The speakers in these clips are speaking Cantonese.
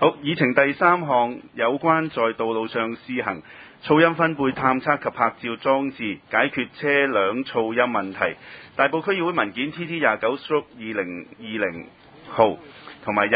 好，議程第3項有關在道路上試行噪音分貝探測及拍照裝置，解決車輛噪音問題。大埔區議會文件 TT29/2020 號同埋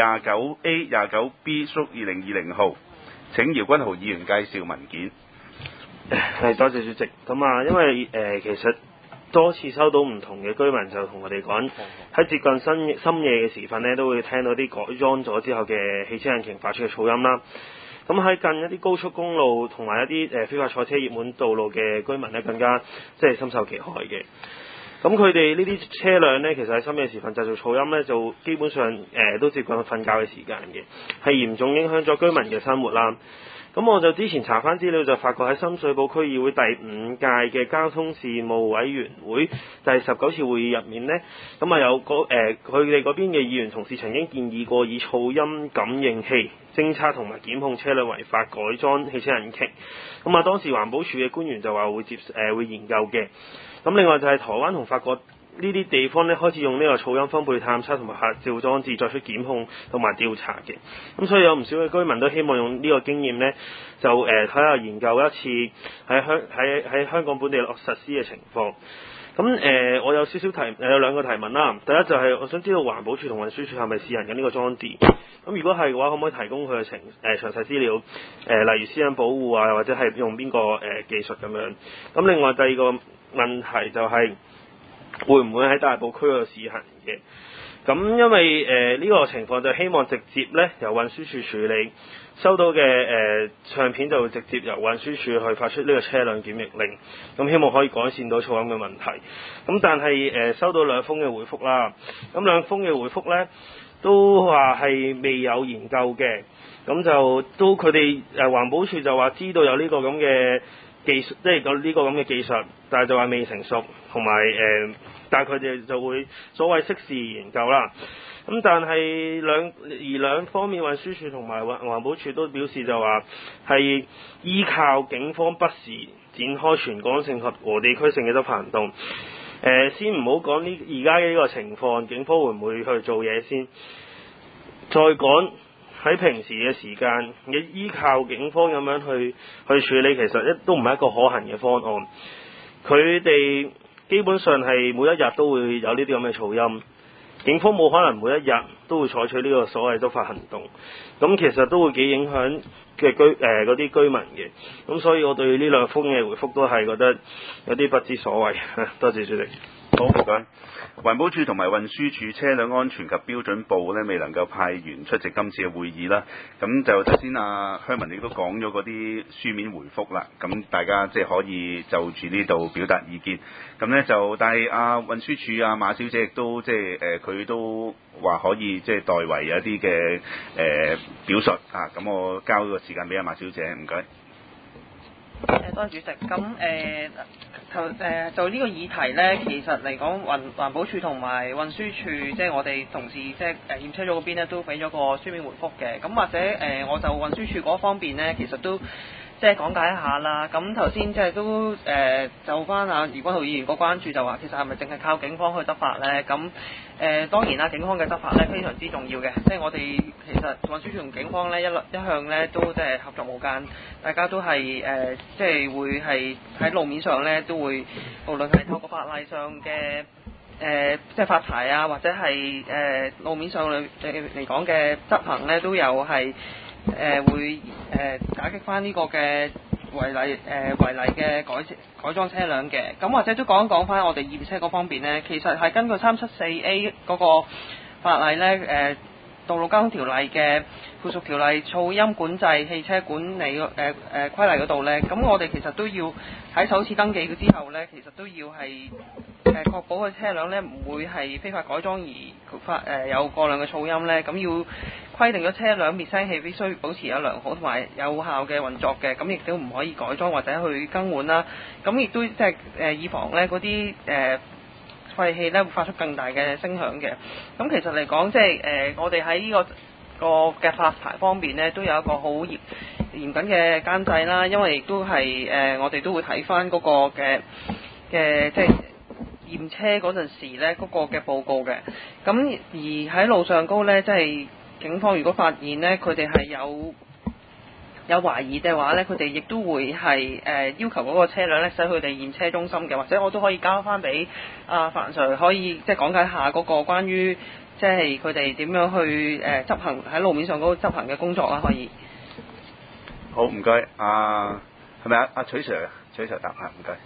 29A、29B/2020 號。請姚君豪議員介紹文件。 係，多謝主席。咁啊，因為其實多次收到唔同嘅居民就同我哋講，喺接近深夜嘅時分呢，都會聽到啲改裝咗之後嘅汽車引擎發出嘅噪音啦。咁喺近一啲高速公路同埋一啲非法賽車熱門道路嘅居民呢，更加即係深受其害嘅。咁佢哋呢啲車輛呢，其實喺深夜時分製造噪音呢，就基本上都接近瞓覺嘅時間嘅，係嚴重影響咗居民嘅生活啦。咁我就之前查翻資料就發覺喺深水埗區議會第5屆嘅交通事務委員會第19次會議入面呢，咁啊有佢哋嗰邊嘅議員同事曾經建議過以噪音感應器偵測同埋檢控車輛違法改裝汽車引擎。咁啊當時環保署嘅官員就話會研究嘅。咁另外就係台灣同法國呢啲地方咧開始用呢個噪音分貝探測同埋拍照裝置作出檢控同埋調查嘅，咁所以有唔少嘅居民都希望用呢個經驗呢，就睇下研究一次喺香港本地落實施嘅情況。咁我有少少有兩個提問啦。第一就係我想知道環保署同運輸署係咪試行緊呢個裝置？咁如果係嘅話，可唔可以提供佢嘅詳細資料？例如私隱保護啊，或者係用邊個技術咁樣？咁另外第二個問題就係、會唔會喺大埔區嗰度試行嘅？咁因為呢個情況就希望直接咧由運輸署處理，收到嘅唱片就會直接由運輸署去發出呢個車輛檢疫令，咁希望可以改善到噪音嘅問題。咁但係收到2封嘅回覆啦，咁2封嘅回覆咧都話係未有研究嘅，咁就都佢哋環保署就話知道有呢個咁嘅技術，即係有呢個咁嘅技術，但係就話未成熟，同埋但係佢哋就會所謂適時研究啦。咁但係兩方面運輸署同埋環保署都表示就話係依靠警方不時展開全港性和地區性嘅執法行動。先唔好講而家嘅呢個情況，警方會唔會去做嘢先？再講喺平時嘅時間，你依靠警方咁樣去處理，其實都唔係一個可行嘅方案。佢哋基本上係每一日都會有呢啲咁嘅噪音，警方冇可能每一日都會採取呢個所謂執法行動，咁其實都會幾影響嘅嗰啲居民嘅。咁所以我對呢2封嘅回覆都係覺得有啲不知所謂。多謝主席。 好，唔該。環保署同埋運輸署車輛安全及標準部咧未能夠派員出席今次嘅會議啦。咁就頭先香文亦都講咗嗰啲書面回覆啦。咁大家即係可以就住呢度表達意見。咁咧但係運輸署馬小姐亦都即係佢都話可以即係代為有一啲嘅表述啊。咁我交個時間俾馬小姐，唔該。 多謝主席。咁就呢個議題呢，其實嚟講環保署同埋運輸署，即係我哋同事即係驗車組嗰邊呢，都俾咗個書面回覆嘅。咁或者我就運輸署嗰方面呢，其實都即係講解一下啦。咁頭先即係都就翻姚君豪議員個關注就話，其實係咪淨係靠警方去執法呢？咁當然啦，警方嘅執法呢非常之重要嘅。即係我哋其實運輸署同警方呢一向呢都即係合作無間，大家都係即係會係喺路面上呢都會，無論係透過法例上嘅即係發牌啊，或者係路面上嚟講嘅執行呢，都有係會打擊翻呢個嘅違例嘅改裝車輛嘅。咁或者都講一講翻我哋驗車嗰方面呢，其實係根據374A 嗰個法例呢，道路交通條例嘅附屬條例噪音管制汽車管理規例嗰度呢，咁我哋其實都要喺首次登記之後呢，其實都要係確保個車輛呢唔會係非法改裝而有過量嘅噪音呢。咁要規定咗車輛滅聲器必須保持有良好同埋有效嘅運作嘅，咁亦都唔可以改裝或者去更換啦。咁亦都即係以防呢嗰啲廢氣咧會發出更大嘅聲響嘅。咁其實嚟講，即係我哋喺呢個嘅發牌方面呢，都有一個好嚴謹嘅監制啦。因為亦都係我哋都會睇翻嗰個嘅即係驗車嗰陣時呢嗰個嘅報告嘅。咁而喺路上高呢，即係警方如果發現呢，佢哋係有懷疑嘅話呢，佢哋亦都會係要求嗰個車輛呢，使佢哋驗車中心嘅，或者我都可以交翻俾范 Sir 可以即係講解下嗰個關於即係佢哋點樣去執行喺路面上嗰個執行嘅工作啦，可以。 好，唔該，係咪阿取 Sir 取 Sir 答唔該。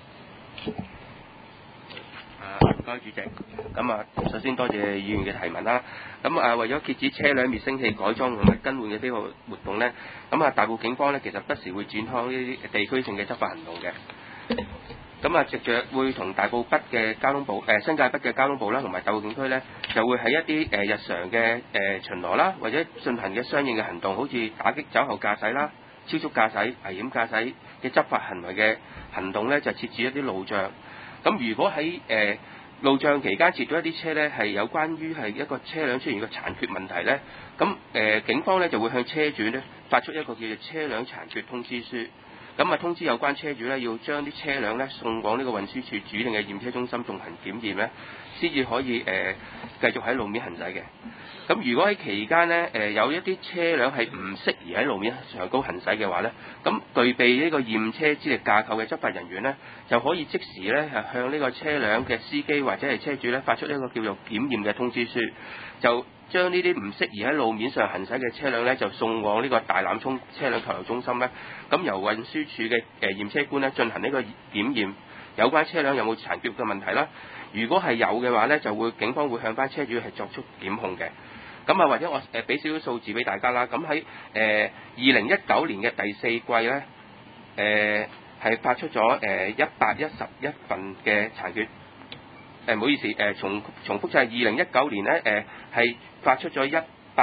唔該主席，咁首先多謝議員嘅提問啦。咁為咗遏止車輛滅聲器改裝同埋更換嘅非法活動呢，咁大埔警方呢，其實不時會展開呢啲地區性嘅執法行動嘅。咁藉着會同大埔北嘅交通部、新界北嘅交通部啦，同埋大埔警區呢，就會喺一啲日常嘅巡邏啦，或者進行嘅相應嘅行動，好似打擊酒後駕駛啦、超速駕駛、危險駕駛嘅執法行為嘅行動呢，就設置一啲路障。咁如果喺路障期間截到一啲車呢，係有關於係一個車輛出現個殘缺問題呢，咁警方呢就會向車主呢發出一個叫做車輛殘缺通知書，咁通知有關車主呢要將啲車輛呢送往呢個運輸署指定嘅驗車中心進行檢驗呢，先至可以繼續喺路面行駛嘅。咁如果喺期間呢，有一啲車輛係唔適宜喺路面上高行駛嘅話呢，咁具備呢個驗車資歷架構嘅執法人員呢，就可以即時呢向呢個車輛嘅司機或者係車主呢發出一個叫做檢驗嘅通知書，就將呢啲唔適宜喺路面上行駛嘅車輛呢，就送往呢個大欖涌車輛扣留中心呢，咁由運輸署嘅驗車官呢進行呢個檢驗，有關車輛有冇殘缺嘅問題啦。如果係有嘅話呢，就會警方會向翻車主係作出檢控嘅。咁或者我俾少少數字俾大家啦。咁喺2019年嘅第4季呢，係發出咗111份嘅殘缺。唔好意思，重複就係2019年呢，係發出咗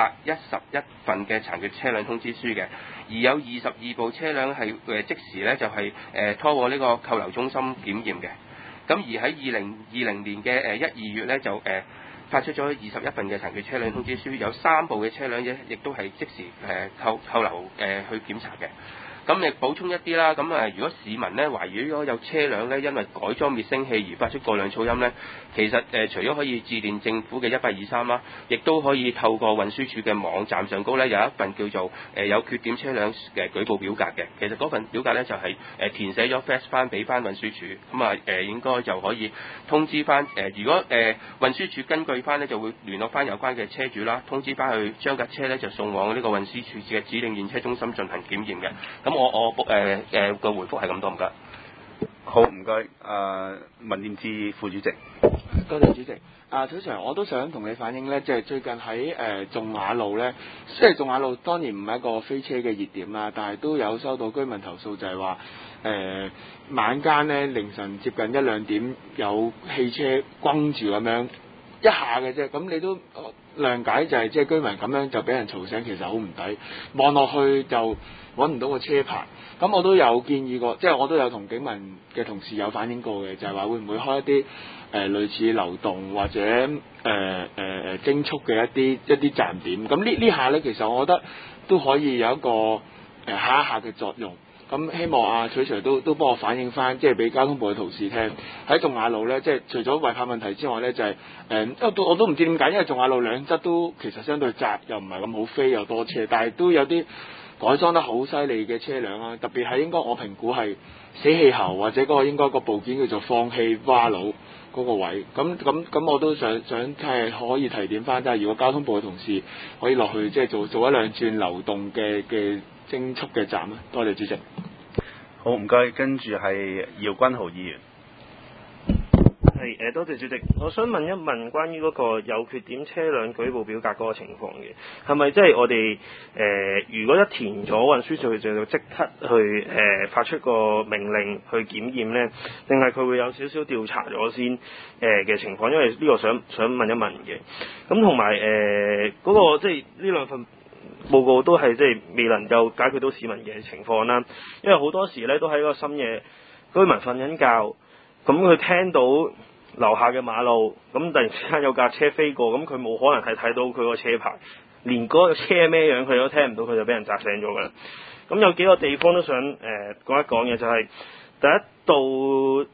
111份嘅殘缺車輛通知書嘅，而有22部車輛係即時呢，就係拖過呢個扣留中心檢驗嘅。咁而喺2020年嘅1、2月呢，就發出咗21份嘅殘缺車輛通知書，有3部嘅車輛亦都係即時扣留去檢查嘅。咁亦補充一啲啦，咁如果市民呢懷疑咗有車輛呢因為改裝滅聲器而發出過量噪音呢，其實除咗可以致電政府嘅1823啦，亦都可以透過運輸署嘅網站上高呢有一份叫做有缺點車輛嘅舉報表格嘅。其實嗰份表格呢就係填寫咗 fax 翻俾翻運輸署，咁應該就可以通知翻如果運輸署根據翻呢就會聯絡翻有關嘅車主啦，通知翻去將架車呢就送往呢個運輸署嘅指定驗車中心進行檢驗嘅。咁我個回覆係咁多，唔該。 好，唔該。文念智副主席。 多謝主席。徐 Sir， 我都想同你反映呢，即係最近喺頌雅路呢，即係頌雅路當然唔係一個飛車嘅熱點啦，但係都有收到居民投訴，就係話晚間呢，凌晨接近1、2點有汽車轟住咁樣一下嘅啫，咁你都諒解就係即係居民咁樣就俾人嘈醒，其實好唔抵。望落去就揾唔到個車牌，咁我都有建議過，即係我都有同警民嘅同事有反映過嘅，就係話會唔會開一啲類似流動或者偵速嘅一啲站點，咁呢下呢，其實我覺得都可以有一個嚇一嚇嘅作用。咁希望徐 Sir 都幫我反映翻，即係俾交通部嘅同事聽。喺頌雅路呢，即係除咗違法問題之外呢，就係我都唔知點解，因為頌雅路兩側都其實相對窄，又唔係咁好飛，又多車，但係都有啲改裝得好犀利嘅車輛啊。特別係應該我評估係死氣喉或者嗰個應該個部件叫做放氣蛙佬嗰個位。咁我都想睇係可以提點翻，即係如果交通部嘅同事可以落去即係做1、2轉流動嘅偵速嘅站啊。多謝主席。 好，唔該，跟住係姚君豪議員。 係多謝主席。我想問一問關於嗰個有缺點車輛舉報表格嗰個情況嘅，係咪即係我哋如果一填咗運輸署就即刻去發出個命令去檢驗呢？定係佢會有少少調查咗先嘅情況？因為呢個想問一問嘅。咁同埋嗰個即係呢兩份報告都係即係未能夠解決到市民嘅情況啦。因為好多時咧都喺個深夜居民瞓緊覺，咁佢聽到樓下嘅馬路，咁突然之間有架車飛過，咁佢冇可能係睇到佢個車牌，連嗰個車咩樣佢都聽唔到，佢就俾人砸醒咗㗎啦。咁有幾個地方都想講一講嘅，就係第一度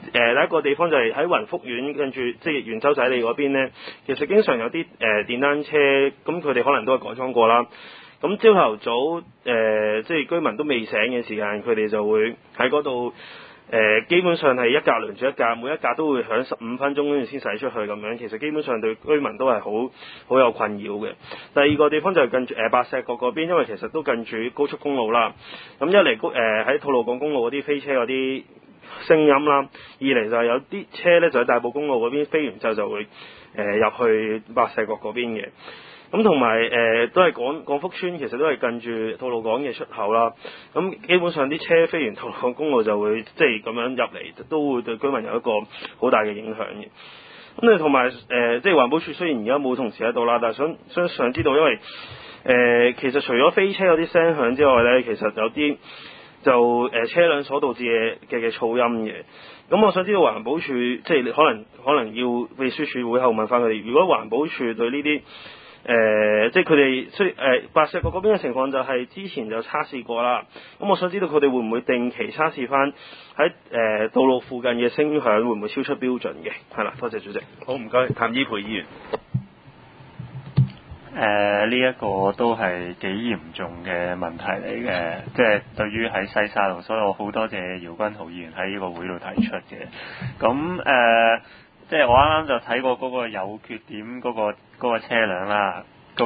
第一個地方就係喺雲福苑跟住即係元洲仔利嗰邊咧，其實經常有啲電單車，咁佢哋可能都係改裝過啦。咁朝頭早即係居民都未醒嘅時間，佢哋就會喺嗰度基本上係一架輪住一架，每一架都會響15分鐘跟住先駛出去咁樣。其實基本上對居民都係好有困擾嘅。第二個地方就係近住白石角嗰邊，因為其實都近住高速公路啦。咁一嚟喺吐露港公路嗰啲飛車嗰啲聲音啦，二嚟就係有啲車咧就喺大埔公路嗰邊飛完之後就會入去白石角嗰邊嘅。咁同埋都係廣福村，其實都係近住吐露港嘅出口啦。咁基本上啲車飛完吐露港公路就會即係咁樣入嚟，都會對居民有一個好大嘅影響嘅。咁同埋即係環保署雖然而家冇同事喺度啦，但係想知道，因為其實除咗飛車嗰啲聲響之外咧，其實有啲就車輛所導致嘅噪音嘅。咁我想知道環保署即係可能要秘書處會後問翻佢哋，如果環保署對呢啲即係佢哋白石角嗰邊嘅情況就係之前就測試過啦。咁我想知道佢哋會唔會定期測試翻喺道路附近嘅聲響會唔會超出標準嘅？係啦，多謝主席。 好，唔該，譚依培議員。 呢一個都係幾嚴重嘅問題嚟嘅，即係對於喺西沙路，所以我好多謝姚君豪議員喺呢個會度提出嘅。咁即係我啱啱就睇過嗰個有缺點嗰個車輛啦，即係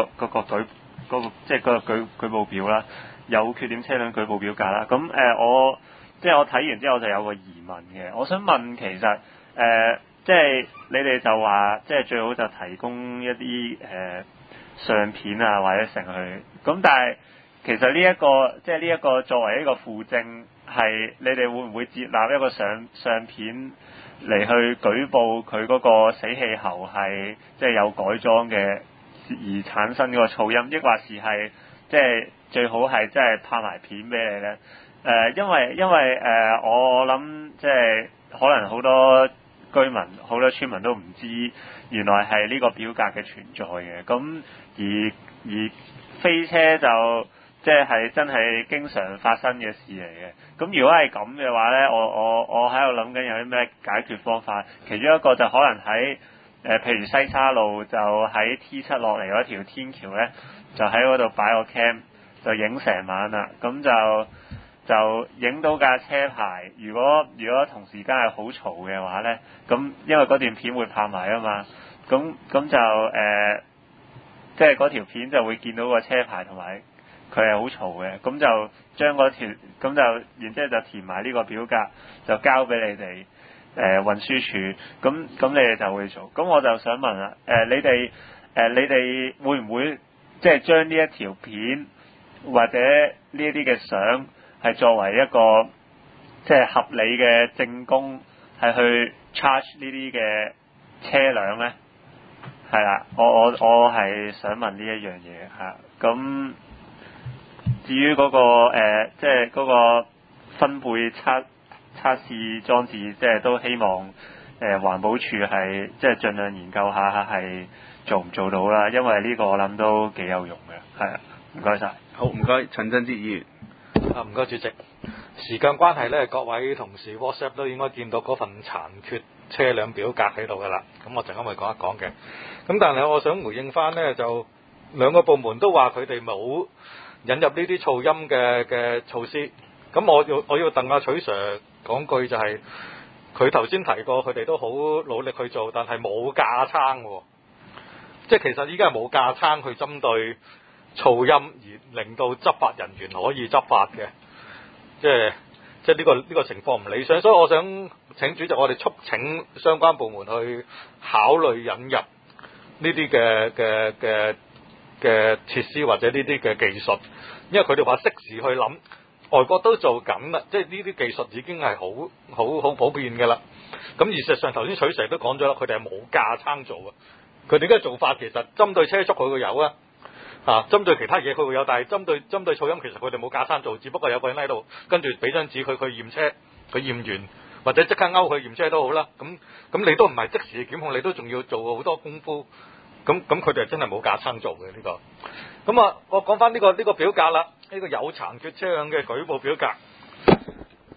嗰個舉報表啦，有缺點車輛舉報表格啦。咁我睇完之後就有個疑問嘅，我想問其實即係你哋就話即係最好就提供一啲相片啊或者成去，咁但係其實呢一個作為一個附證，係你哋會唔會接納一個相片嚟去舉報佢嗰個死氣喉係即係有改裝嘅而產生嗰個噪音，抑或是係即係最好係即係拍埋片俾你咧？因為我諗即係可能好多居民、好多村民都唔知原來係呢個表格嘅存在嘅，咁而飛車就即係真係經常發生嘅事嚟嘅。咁如果係咁嘅話咧，我喺度諗緊有啲咩解決方法。其中一個就可能喺譬如西沙路就喺 T7 落嚟嗰條天橋咧，就喺嗰度擺個 cam 就影成晚啦。咁就影到架車牌。如果同時間係好嘈嘅話咧，咁因為嗰段片會拍埋啊嘛，咁就即係嗰條片就會見到個車牌同埋佢係好嘈嘅，咁就將嗰條咁就然之後就填埋呢個表格，就交俾你哋運輸署，咁你哋就會做。咁我就想問啦，你哋會唔會即係將呢一條片或者呢一啲嘅相係作為一個即係合理嘅證供，係去 charge 呢啲嘅車輛咧？係啦，我係想問呢一樣嘢嚇。咁至於嗰個即係嗰個分貝測試裝置，即係都希望環保署係即係盡量研究下係做唔做到啦，因為呢個我諗都幾有用嘅。係啊，唔該晒。 好，唔該，陳振哲議員。 唔該主席。時間關係咧，各位同事 WhatsApp 都應該見到嗰份殘缺車輛表格喺度㗎啦。咁我陣間會講一講嘅。咁但係我想回應翻呢，就兩個部門都話佢哋冇引入呢啲噪音嘅措施。咁我要鄧阿許 Sir 講句就係，佢頭先提過佢哋都好努力去做，但係冇架撐喎。即係其實依家係冇架撐去針對噪音而令到執法人員可以執法嘅。即係呢個情況唔理想，所以我想請主席，我哋促請相關部門去考慮引入呢啲嘅設施或者呢啲嘅技術，因為佢哋話適時去諗，外國都做緊啦，即係呢啲技術已經係好普遍嘅啦。咁而事實上頭先許 Sir 都講咗啦，佢哋係冇架撐做啊。佢哋嘅做法其實針對車速佢會有啊。針對其他嘢佢會有，但係針對噪音其實佢哋冇架撐做，只不過有個人喺度跟住俾張紙佢驗車，佢驗完或者即刻勾佢驗車都好啦。咁你都唔係即時檢控，你都仲要做好多功夫。咁佢哋真係冇架撐做嘅呢個。咁我講翻呢個表格啦，呢個有殘缺車輛嘅舉報表格。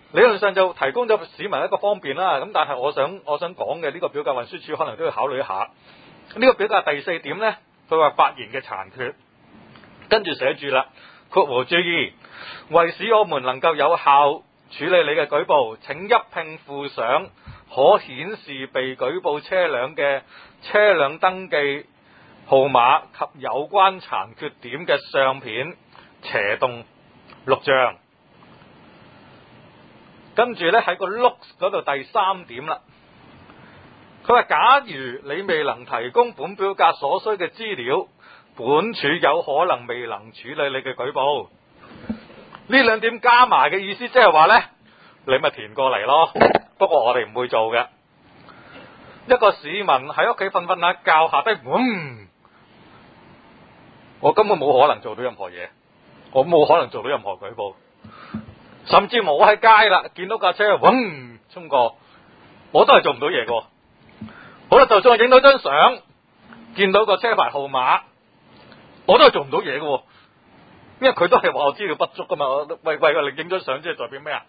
理論上就提供咗市民一個方便啦。咁但係我想講嘅呢個表格，運輸署可能都要考慮一下。呢個表格第4點呢，佢話發言嘅殘缺，跟住寫住啦，括弧注意，為使我們能夠有效處理你嘅舉報，請一併附上可顯示被舉報車輛嘅車輛登記號碼及有關殘缺點嘅相片斜動錄像。跟住呢，喺個 looks 嗰度第3點啦，佢話假如你未能提供本表格所需嘅資料，本署有可能未能處理你嘅舉報。呢2點加埋嘅意思即係話呢，你咪填過嚟咯，不過我哋唔會做嘅。一個市民喺屋企瞓瞓下覺下低，我根本冇可能做到任何嘢，我冇可能做到任何舉報。甚至我喺街啦，見到架車衝過，我都係做唔到嘢嘅。好啦，就算我影到張相，見到個車牌號碼，我都係做唔到嘢嘅。因為佢都係話我資料不足噶嘛。喂，你影咗相即係代表咩啊？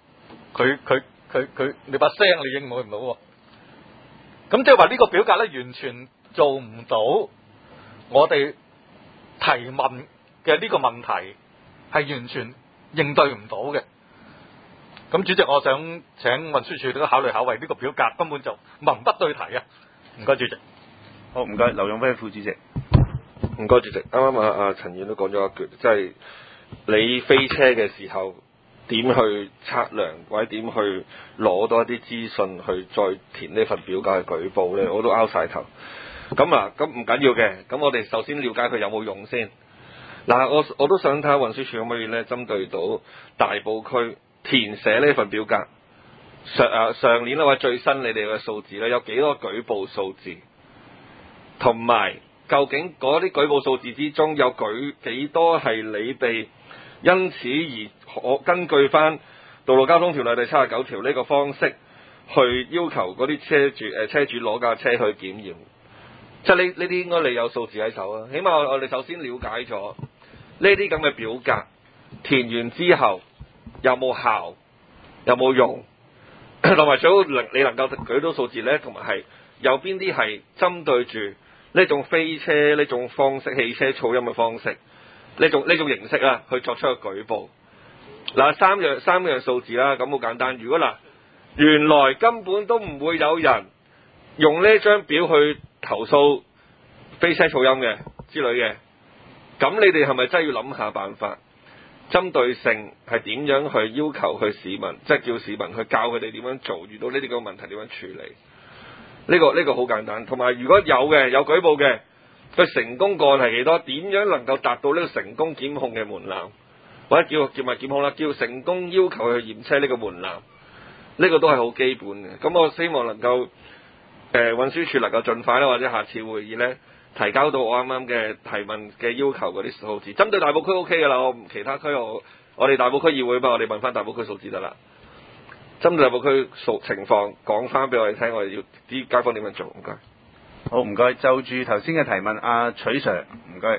佢你把聲你影唔到喎。咁即係話呢個表格咧，完全做唔到我哋提問嘅呢個問題，係完全應對唔到嘅。咁主席，我想請運輸署都考慮下，為呢個表格根本就文不對題啊！唔該，主席。 好，唔該，劉勇輝副主席。 唔該，主席。啱啱阿陳議員都講咗一句，即係你飛車嘅時候點去測量，或者點去攞到一啲資訊去再填呢份表格去舉報咧，我都拗晒頭。咁唔緊要嘅，咁我哋首先了解佢有冇用先。嗱，我都想睇下運輸署可唔可以咧，針對到大埔區填寫呢份表格，上年或者最新你哋嘅數字咧，有幾多舉報數字，同埋究竟嗰啲舉報數字之中有幾多係你哋因此而根據翻道路交通條例第79條呢個方式去要求嗰啲車主攞架車去檢驗，即係呢啲應該你有數字喺手啊。起碼我哋首先了解咗呢啲咁嘅表格填完之後有冇效，有冇用，同埋最好你能夠舉到數字呢，同埋係有邊啲係針對住呢種飛車呢種方式、汽車噪音嘅方式呢種形式啦，去作出個舉報。嗱，三樣數字啦，咁好簡單。如果原來根本都唔會有人用呢張表去投訴飛車噪音嘅之類嘅，咁你哋係咪真係要諗下辦法，針對性係點樣去要求去市民，即係叫市民去教佢哋點樣做，遇到呢啲咁嘅問題點樣處理？呢個好簡單。同埋如果有舉報嘅，佢成功個案係幾多？點樣能夠達到呢個成功檢控嘅門檻，或者叫埋檢控啦，叫成功要求去驗車呢個門檻，呢個都係好基本嘅。咁我希望能夠運輸署能夠盡快啦，或者下次會議咧提交到我啱啱嘅提問嘅要求嗰啲數字。針對大埔區 OK 㗎啦，我其他區我哋大埔區議會我哋問翻大埔區數字得啦。針對大埔區情況講翻俾我哋聽，我哋要啲街坊點樣做？唔該。 好，唔該。就住頭先嘅提問，阿取 Sir， 唔該。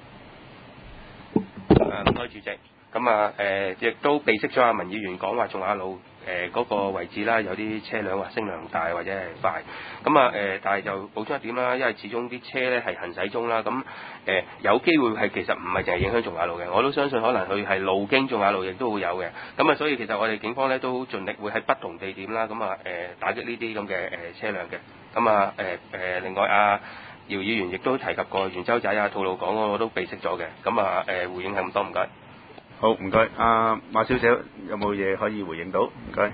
唔該，主席。咁亦都備悉咗阿文議員講話仲亞路嗰個位置啦，有啲車輛話聲量大或者係快。但係就補充一點啦，因為始終啲車咧係行駛中啦，咁有機會係其實唔係淨係影響仲亞路嘅，我都相信可能佢係路經仲亞路亦都會有嘅。所以其實我哋警方咧都盡力會喺不同地點啦，打擊呢啲咁嘅車輛嘅。另外姚議員亦都提及過元洲仔吐露港我都備悉咗嘅。回應係咁多，唔該。 好，唔該。馬小姐有冇嘢可以回應到？唔該。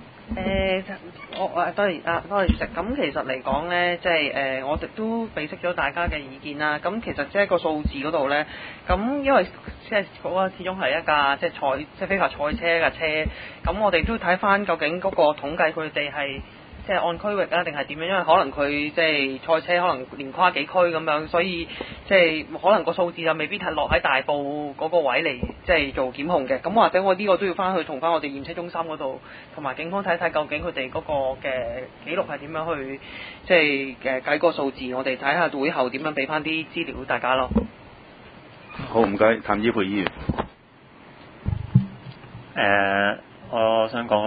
多謝主席。咁其實嚟講呢，即係我哋都備悉咗大家嘅意見啦。咁其實即係個數字嗰度呢，咁因為即係嗰個始終係一架即係非法賽車嘅車，咁我哋都睇翻究竟嗰個統計佢哋係即係按區域啊，定係點樣？因為可能佢即係賽車可能連跨幾區咁樣，所以即係可能個數字就未必係落喺大埔嗰個位嚟即係做檢控嘅。咁或者我呢個都要翻去同翻我哋驗車中心嗰度，同埋警方睇睇究竟佢哋嗰個嘅記錄係點樣去即係計個數字，我哋睇下會後點樣俾翻啲資料大家咯。 好，唔該，譚耀培議員。 我想講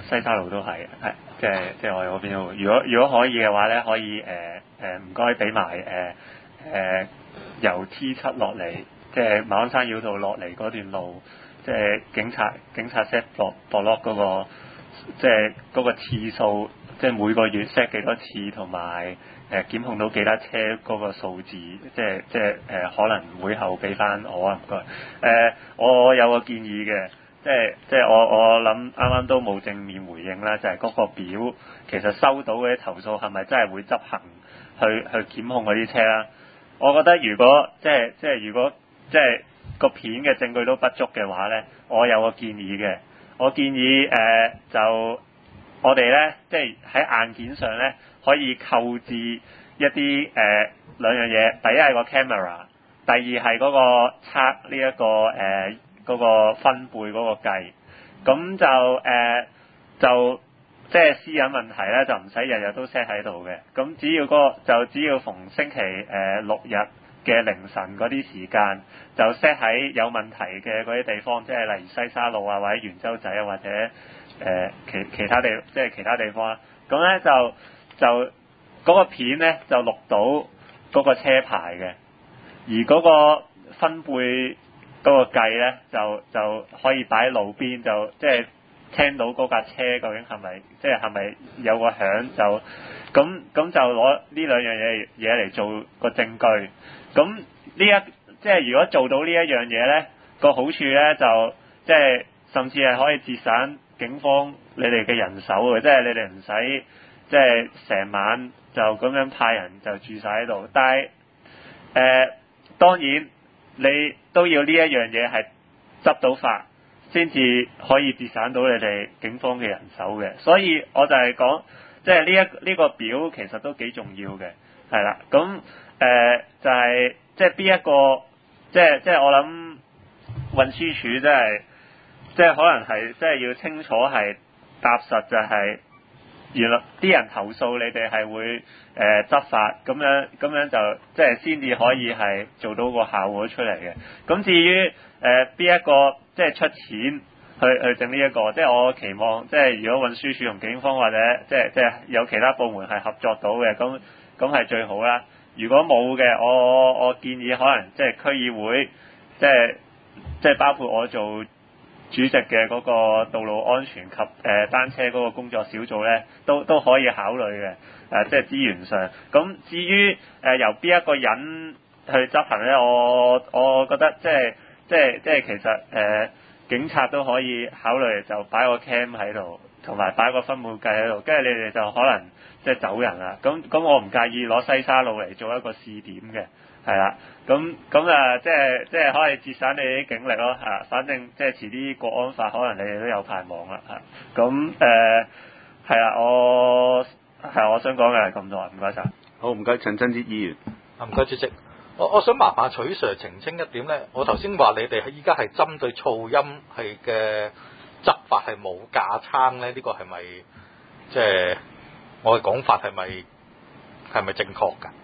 西沙路都係即係我哋嗰邊都會。如果可以嘅話咧，可以唔該俾埋由 T7 落嚟，即係馬鞍山繞道落嚟嗰段路，即係警察 set 落 block 嗰個，即係嗰個次數，即係每個月 set 幾多次，同埋檢控到幾多車嗰個數字，即係可能會後俾翻我啊，唔該。我有個建議嘅。即係我諗啱啱都冇正面回應啦，就係嗰個表其實收到嗰啲投訴係咪真係會執行去檢控嗰啲車啦？我覺得如果如果個片嘅證據都不足嘅話咧，我有個建議嘅，我建議就我哋咧即係喺硬件上咧可以購置一啲兩樣嘢，第一係個 camera， 第二係嗰個測呢一個嗰個分貝嗰個計，咁就即係私隱問題咧，就唔使日日都 set 喺度嘅。咁只要逢星期六日嘅凌晨嗰啲時間，就 set 喺有問題嘅嗰啲地方，即係例如西沙路啊，或者元洲仔啊，或者其他地方啦。咁咧就嗰個片咧就錄到嗰個車牌嘅，而嗰個分貝嗰個計咧就可以擺喺路邊，就即係聽到嗰架車究竟係咪有個響，就咁就攞呢兩樣嘢嚟做個證據。咁即係如果做到呢一樣嘢咧，個好處咧就即係甚至係可以節省警方你哋嘅人手嘅，即係你哋唔使即係成晚就咁樣派人就住晒喺度。但係當然你都要呢一樣嘢係執到法，先至可以節省到你哋警方嘅人手嘅。所以我就係講，即係呢個表其實都幾重要嘅，係啦。咁就係即係邊一個，即係我諗運輸署即係可能係即係要清楚係答實，就係原來啲人投訴你哋係會執法，咁樣就即係先至可以係做到個效果出嚟嘅。咁至於邊一個即係出錢去整呢一個，即係我期望即係如果運輸署同警方或者即係有其他部門係合作到嘅，咁係最好啦。如果冇嘅，我建議可能即係區議會，即係包括我做主席嘅嗰個道路安全及單車嗰個工作小組咧，都可以考慮嘅。即係資源上。咁至於由邊一個人去執行咧，我覺得即係其實警察都可以考慮，就擺個 cam 喺度，同埋擺個分貝計喺度，跟住你哋就可能即係走人啦。咁我唔介意攞西沙路嚟做一個試點嘅，係啦。咁即係可以節省你啲警力咯。反正即係遲啲國安法，可能你哋都有排忙啦。咁係啦，我想講嘅係咁多，唔該晒。 好，唔該，陳振哲議員。 唔該，主席。我想麻煩徐 Sir 澄清一點咧，我頭先話你哋依家係針對噪音係嘅執法係冇架撐咧，呢個係咪即係我嘅講法係咪正確㗎？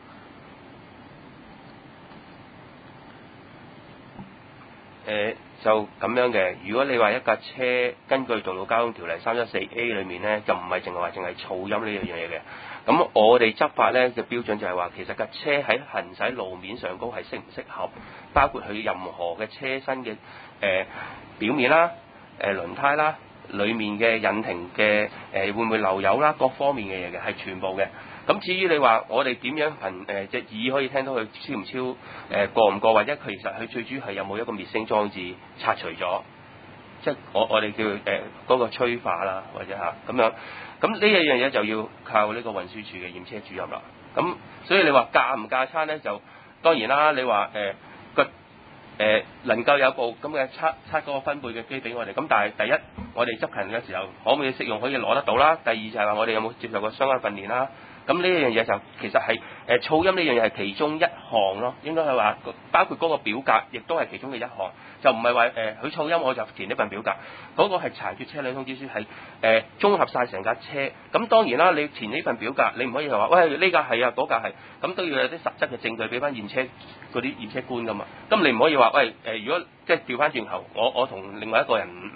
就咁樣嘅。如果你話一架車根據道路交通條例314A 裏面咧，就唔係淨係噪音呢樣嘢嘅。咁我哋執法咧嘅標準就係話，其實架車喺行駛路面上高係適唔適合，包括佢任何嘅車身嘅表面啦、輪胎啦、裡面嘅引擎嘅會唔會漏油啦，各方面嘅嘢嘅係全部嘅。咁至於你話我哋點樣憑隻耳可以聽到佢超唔超過唔過，或者其實佢最主要係有冇一個滅聲裝置拆除咗，即係我哋叫嗰個催化啦，或者咁樣。咁呢一樣嘢就要靠呢個運輸署嘅驗車主任啦。咁所以你話架唔架撐咧，就當然啦。你話能夠有部咁嘅測嗰個分貝嘅機俾我哋，咁但係第一我哋執勤嘅時候可唔可以適用可以攞得到啦？第二就係話我哋有冇接受過相關訓練啦？咁呢一樣嘢就其實係噪音呢樣嘢係其中一項咯，應該係話包括嗰個表格亦都係其中嘅一項，就唔係話佢噪音我就填呢份表格，嗰個係殘缺車輛通知書係綜合晒成架車。咁當然啦，你填呢份表格你唔可以話喂呢架係啊嗰架係，咁都要有啲實質嘅證據俾翻驗車嗰啲驗車官噶嘛。咁你唔可以話喂如果即係調翻轉頭，我同另外一個人唔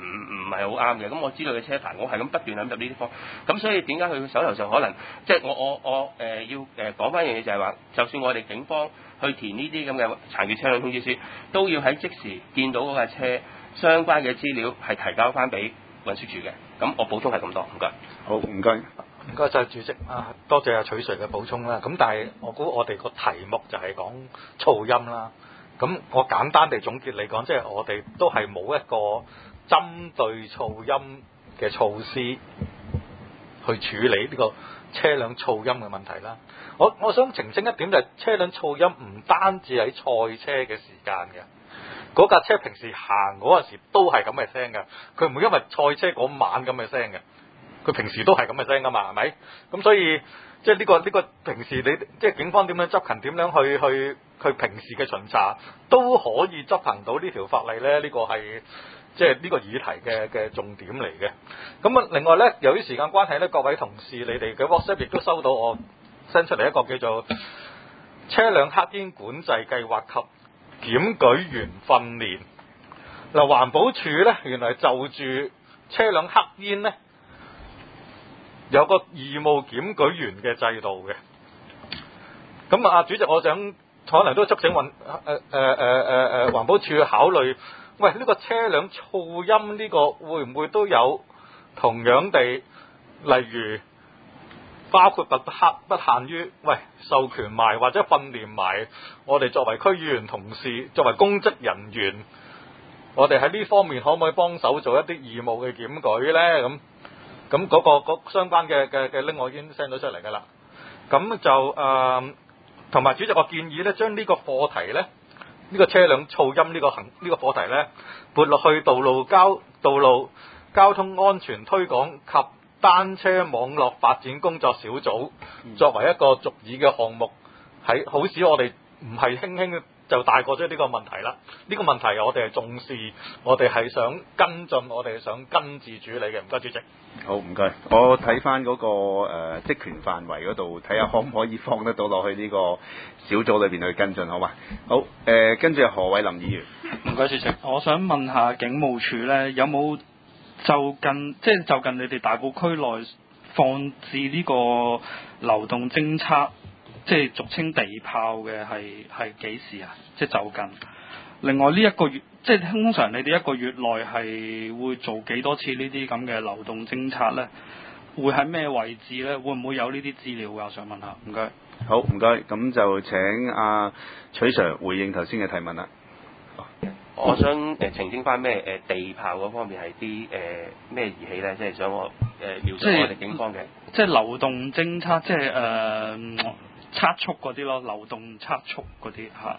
唔係好啱嘅。咁我知道嘅車牌，我係咁不斷咁入呢啲科。咁所以點解佢手頭上可能即係我要講翻一樣嘢就係話，就算我哋警方去填呢啲咁嘅殘缺車輛通知書，都要喺即時見到嗰架車相關嘅資料係提交翻俾運輸署嘅。咁我補充係咁多，唔該。 好，唔該。 唔該晒主席啊，多謝阿取 Sir 嘅補充啦。咁但係我估我哋個題目就係講噪音啦。咁我簡單地總結嚟講，即係我哋都係冇一個針對噪音嘅措施去處理呢個車輛噪音嘅問題啦。我想澄清一點就係車輛噪音唔單止喺賽車嘅時間嘅，嗰架車平時行嗰陣時都係咁嘅聲嘅，佢唔會因為賽車嗰晚咁嘅聲嘅。佢平時都係咁嘅聲噶嘛，係咪？咁所以即係呢個平時你即係警方點樣執勤，點樣去平時嘅巡查都可以執行到呢條法例咧？呢個係即係呢個議題嘅重點嚟嘅。咁啊，另外咧，由於時間關係咧，各位同事你哋嘅 WhatsApp 亦都收到我 send 出嚟一個叫做車輛黑煙管制計劃及檢舉員訓練。嗱，環保署咧原來就住車輛黑煙咧，有個義務檢舉員嘅制度嘅。咁啊，主席，我想可能都促請環保署去考慮，喂，呢個車輛噪音呢個會唔會都有同樣地，例如包括不限於喂授權埋或者訓練埋我哋作為區議員同事，作為公職人員，我哋喺呢方面可唔可以幫手做一啲義務嘅檢舉咧？咁嗰相關嘅link我已經 send 咗出嚟㗎啦。咁就同埋主席，我建議咧，將呢個課題咧，呢個車輛噪音呢個課題咧，撥落去道路交通安全推廣及單車網絡發展工作小組，作為一個逐議嘅項目，係好使我哋唔係輕輕就大過咗呢個問題啦。呢個問題我哋係重視，我哋係想跟進，我哋係想根治處理嘅。唔該，主席。 好，唔該。我睇翻嗰個職權範圍嗰度，睇下可唔可以放得到落去呢個小組裏邊去跟進，好嘛？好，跟住何偉林議員。 唔該，主席。我想問下警務處咧，有冇就近你哋大埔區內放置呢個流動偵測，即係俗稱地炮嘅係幾時啊？即係就近。另外呢一個月，即係通常你哋一個月內係會做幾多次呢啲咁嘅流動偵測咧？會喺咩位置咧？會唔會有呢啲資料㗎？我想問下。唔該。 好，唔該。咁就請阿取 Sir 回應頭先嘅提問啦。 我想澄清翻咩地炮嗰方面係啲咩儀器咧？即係想我描述我哋警方嘅。 即係流動偵測，即係測速嗰啲咯，流動測速嗰啲嚇。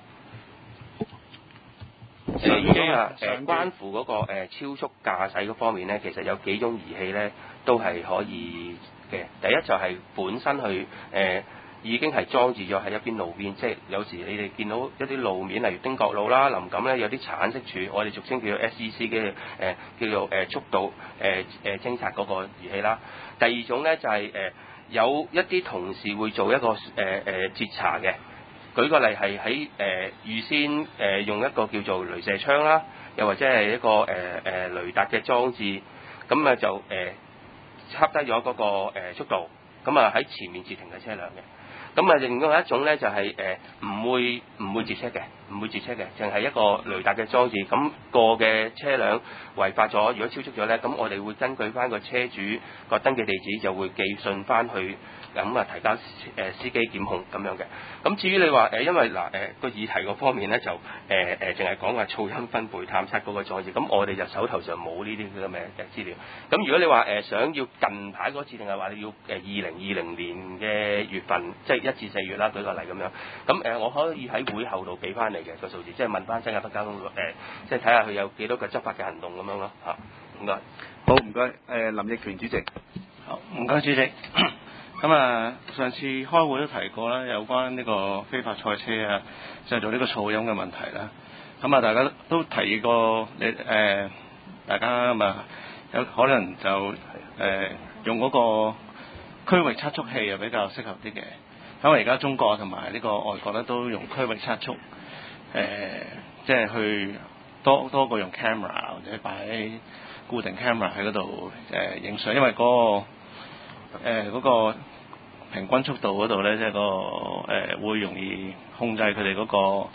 已經關乎嗰個超速駕駛嗰方面咧，其實有幾種儀器咧都係可以嘅。第一就係本身去已經係裝置咗喺一邊路邊，即係有時你哋見到一啲路面，例如汀角路啦、林錦咧，有啲橙色柱，我哋俗稱叫做 SEC 嘅叫做速度偵察嗰個儀器啦。第二種咧就係有一啲同事會做一個截查嘅。舉個例係喺預先用一個叫做雷射槍啦，又或者係一個雷達嘅裝置，咁啊就測低咗嗰個速度，咁啊喺前面截停嘅車輛嘅。咁啊，另外一種咧就係唔會截車嘅，唔會截車嘅，淨係一個雷達嘅裝置。咁個嘅車輛違法咗，如果超速咗咧，咁我哋會根據翻個車主個登記地址，就會寄信翻去，咁啊提交司機檢控咁樣嘅。咁至於你話因為個議題嗰方面咧，就淨係講話噪音分貝探測嗰個裝置，咁我哋就手頭上冇呢啲咁嘅資料。咁如果你話想要近排嗰次，定係話你要2020年嘅月份，即係1至4月啦，舉個例咁樣。咁我可以喺會後度俾翻你嘅個數字，即係問翻新界北交通即係睇下佢有幾多個執法嘅行動咁樣咯嚇。唔該。 好，唔該。林奕權主席。 好，唔該主席。咁上次開會都提過啦，有關呢個非法賽車啊，製造呢個噪音嘅問題啦。咁大家都提過大家有可能就用嗰個區域測速器比較適合啲嘅。因為而家中國同埋呢個外國咧都用區域測速，即係去多過用 camera 或者擺喺固定 camera 喺嗰度影相，因為嗰個平均速度嗰度咧，即係會容易控制佢哋嗰個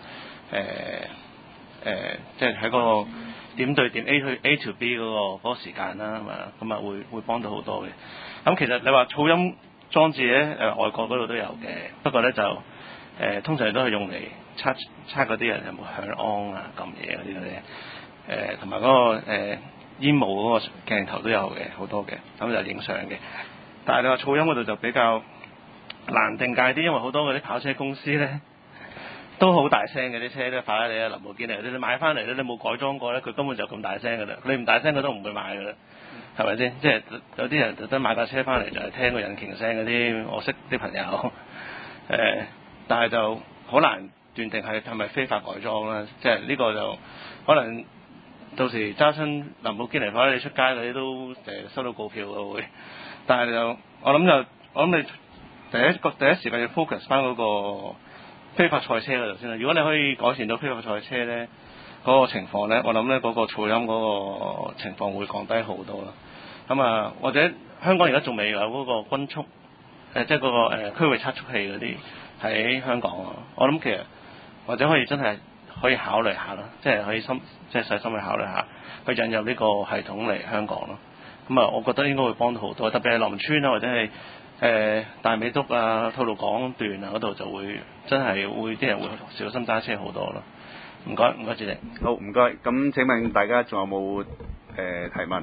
即係喺個點對點 A to B 嗰個時間啦，咁啊會幫到好多嘅。咁其實你話噪音裝置咧，外國嗰度都有嘅，不過咧就通常都係用嚟測嗰啲人有冇響 on 啊、撳嘢嗰啲咧，同埋嗰個煙霧嗰個鏡頭都有嘅，好多嘅，咁就影相嘅。但係你話噪音嗰度就比較難定界啲，因為好多嗰啲跑車公司咧都好大聲嘅，啲車咧，法拉利啊、林寶堅尼嗰啲，你買翻嚟咧，你冇改裝過咧，佢根本就咁大聲㗎啦。你唔大聲佢都唔會買㗎啦，係咪先？即係有啲人特登買架車翻嚟就係聽個引擎聲嗰啲，我識啲朋友但係就好難斷定係咪非法改裝啦。即係呢個就可能到時揸親林寶堅尼法拉利出街嗰啲都收到告票嘅會。但係就我諗你第一時間要 focus 翻嗰個非法賽車嗰度先啦。如果你可以改善到非法賽車咧嗰個情況咧，我諗咧嗰個噪音嗰個情況會降低好多啦。咁啊，或者香港而家仲未有嗰個均速即係嗰個區域測速器嗰啲喺香港啊。我諗其實或者可以真係可以考慮下啦，即係可以細心去考慮下去引入呢個系統嚟香港咯。咁啊，我覺得應該會幫到好多，特別係林村啊，或者係大美督啊、吐露港段啊嗰度就會真係會啲人會小心揸車好多咯。唔該主席。 好，唔該。咁請問大家仲有冇提問？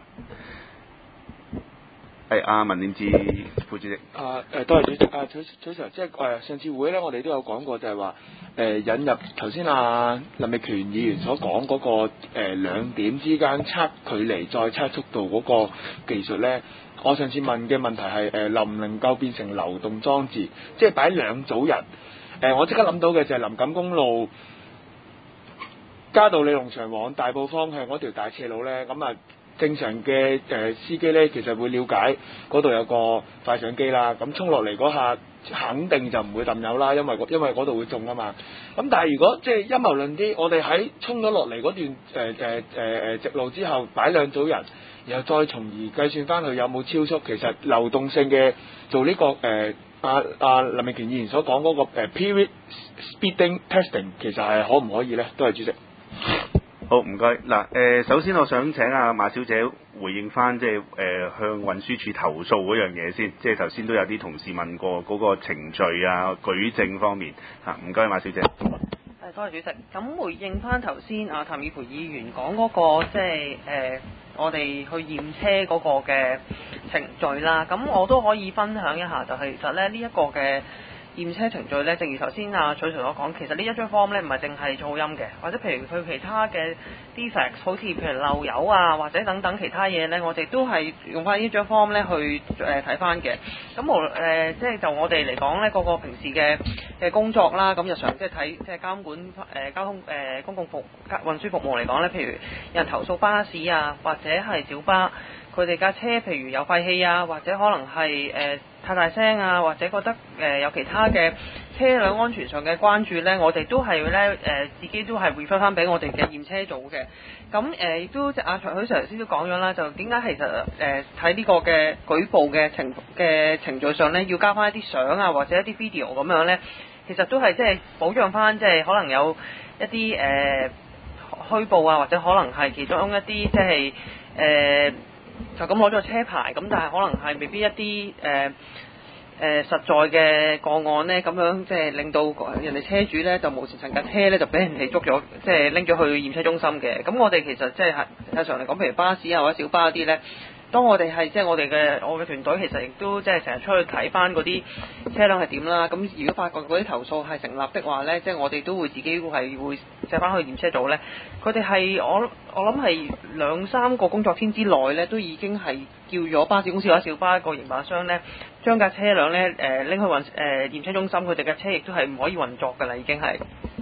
係阿文念智副主席。 多謝主席。早晨，即係上次會咧，我哋都有講過，就係話引入頭先林奕權議員所講嗰個兩點之間測距離再測速度嗰個技術咧。我上次問嘅問題係能唔能夠變成流動裝置，即係擺兩組人。我即刻諗到嘅就係林錦公路嘉道理農場往大埔方向嗰條大斜路咧，咁啊正常嘅司機咧，其實會了解嗰度有個快相機啦，咁衝落嚟嗰下肯定就唔會抌油啦，因為嗰度會中啊嘛。咁但係如果即係陰謀論啲，我哋喺衝咗落嚟嗰段直路之後擺兩組人，然後再從而計算翻佢有冇超速，其實流動性嘅做呢個林奕權議員所講嗰個period speeding testing 其實係可唔可以咧？多謝主席。 好，唔該。嗱，首先我想請阿馬小姐回應翻，即係向運輸署投訴嗰樣嘢先。即係頭先都有啲同事問過嗰個程序啊、舉證方面嚇。唔該，馬小姐。 多謝主席。咁回應翻頭先譚耀培議員講嗰個即係我哋去驗車嗰個嘅程序啦。咁我都可以分享一下，就係其實咧呢一個嘅驗車程序咧，正如頭先取 Sir 所講，其實呢一張 form 咧唔係淨係噪音嘅，或者譬如佢其他嘅 defect， 好似譬如漏油啊，或者等等其他嘢咧，我哋都係用翻呢張 form 咧去睇翻嘅。咁即係就我哋嚟講咧，個平時嘅工作啦，咁日常即係睇即係監管交通公共運輸服務嚟講咧，譬如有人投訴巴士啊，或者係小巴，佢哋架車譬如有廢氣啊，或者可能係太大聲啊，或者覺得有其他嘅車輛安全上嘅關注咧，我哋都係咧自己都係 refer 翻俾我哋嘅驗車組嘅。咁亦都即係阿徐 Sir 頭先都講咗啦，就點解其實睇呢個嘅舉報嘅程序上咧，要加翻一啲相啊，或者一啲 video 咁樣咧，其實都係即係保障翻即係可能有一啲虛報啊，或者可能係其中一啲即係就咁攞咗車牌，咁但係可能係未必一啲實在嘅個案咧，咁樣即係令到人哋車主咧就無前程架車咧就俾人哋捉咗，即係拎咗去驗車中心嘅。咁我哋其實即係實際上嚟講，譬如巴士啊或者小巴嗰啲咧，當我哋係即係我嘅團隊其實亦都即係成日出去睇翻嗰啲車輛係點啦。咁如果發覺嗰啲投訴係成立的話咧，即係我哋都會自己係會借翻去驗車組咧。佢哋係我諗係2-3個工作天之內咧，都已經係叫咗巴士公司或者小巴一個營辦商咧，將架車輛咧拎去驗車中心，佢哋嘅車亦都係唔可以運作㗎啦，已經係。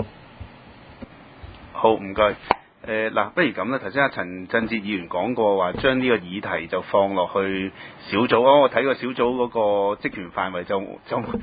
好，唔該。嗱，不如咁啦。頭先阿陳振哲議員講過話，將呢個議題就放落去小組。我睇個小組嗰個職權範圍就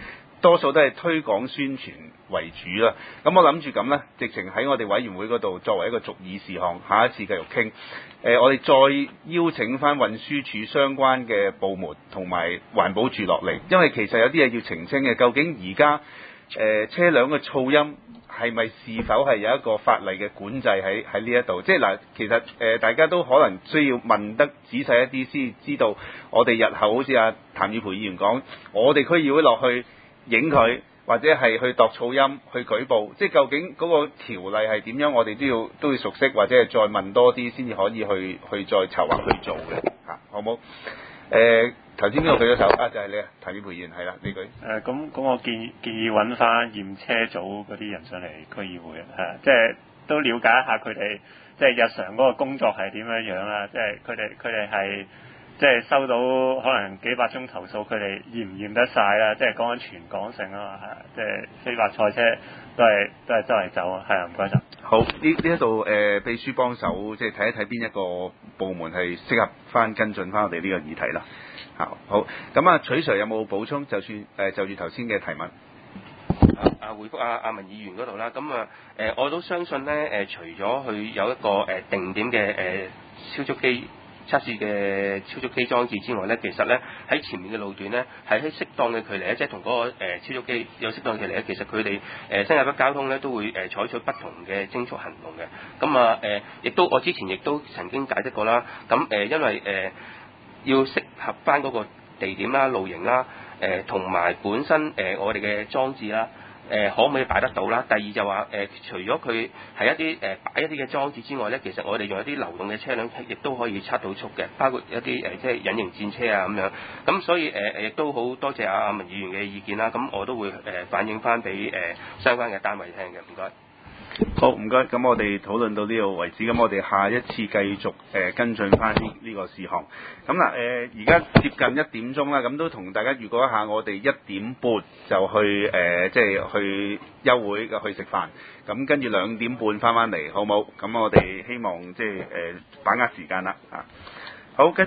多數都係推廣宣傳為主啦。咁我諗住咁呢，直情喺我哋委員會嗰度作為一個逐議事項，下一次繼續傾。我哋再邀請翻運輸署相關嘅部門同埋環保署落嚟，因為其實有啲嘢要澄清嘅。究竟而家車輛嘅噪音係咪是否係有一個法例嘅管制喺呢一度？即係嗱，其實大家都可能需要問得仔細一啲先知道，我哋日後好似阿譚耀培議員講，我哋區議會落去影佢，或者係去度噪音、去舉報，即係究竟嗰個條例係點樣，我哋都要熟悉，或者係再問多啲先至可以去再籌劃去做嘅嚇，好冇？頭先邊個舉咗手啊？就係你啊，譚耀培議員係啦，呢句。 咁我建議揾翻驗車組嗰啲人上嚟區議會啊，即係都了解一下佢哋即係日常嗰個工作係點樣樣啦，即係佢哋係即係收到可能幾百宗投訴，佢哋驗唔驗得晒啦？即係講緊全港性啊嘛，即係非法賽車都係周圍走啊，係啊，唔該晒。 好，呢一度秘書幫手即係睇一睇邊一個部門係適合翻跟進翻我哋呢個議題啦。好，咁啊，取 Sir 有冇補充？就住頭先嘅提問。 回覆阿文議員嗰度啦，咁我都相信咧除咗佢有一個定點嘅超速機測試嘅超速機裝置之外咧，其實咧喺前面嘅路段咧係喺適當嘅距離咧，即係同嗰個超速機有適當嘅距離咧，其實佢哋新界北交通咧都會採取不同嘅偵速行動嘅。咁亦都我之前亦都曾經解釋過啦。咁因為要適合翻嗰個地點啦、路型啦，同埋本身我哋嘅裝置啦，可唔可以擺得到啦？第二就話除咗佢係一啲擺一啲嘅裝置之外咧，其實我哋用一啲流動嘅車輛亦都可以測到速嘅，包括一啲即係隱形戰車啊咁樣。咁所以亦都好多謝阿文議員嘅意見啦。咁我都會反映翻俾相關嘅單位聽嘅。唔該。 好，唔該。咁我哋討論到呢度為止，咁我哋下一次繼續跟進翻呢個事項。咁嗱，而家接近1點鐘啦，咁都同大家預告一下，我哋1點半就去即係去休會嘅去食飯，咁跟住2點半翻嚟，好冇？咁我哋希望即係把握時間啦，好。